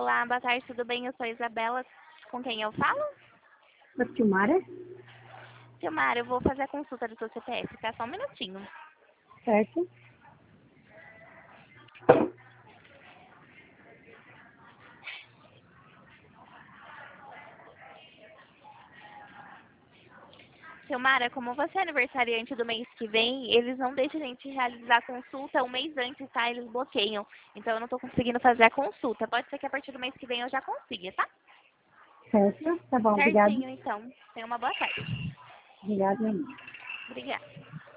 Olá, boa tarde, tudo bem? Eu sou a Isabela. Com quem eu falo? Da Silmara? Silmara, eu vou fazer a consulta do seu CPF, tá? Só um minutinho. Certo? Silmara, como você é aniversariante do mês que vem, eles não deixam a gente realizar a consulta um mês antes, tá? Eles bloqueiam. Então eu não tô conseguindo fazer a consulta. Pode ser que a partir do mês que vem eu já consiga, tá? Certo? Tá bom, obrigada. Certinho, então. Tenha uma boa tarde. Obrigada, minha amiga. Obrigada.